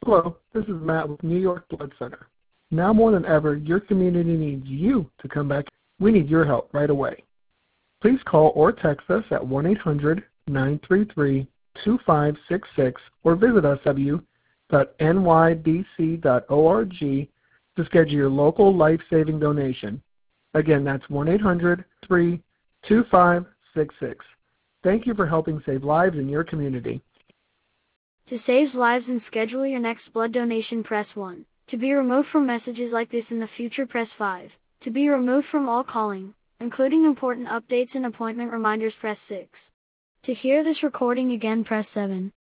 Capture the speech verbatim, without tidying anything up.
Hello, this is Matt with New York Blood Center. Now more than ever, your community needs you to come back. We need your help right away. Please call or text us at one eight hundred, nine three three, two five six six or visit us at w w w dot n y b c dot org to schedule your local life-saving donation. Again, that's one eight hundred, three two five six six. Thank you for helping save lives in your community. To save lives and schedule your next blood donation, press one. To be removed from messages like this in the future, press five. To be removed from all calling, including important updates and appointment reminders, press six. To hear this recording again, press seven.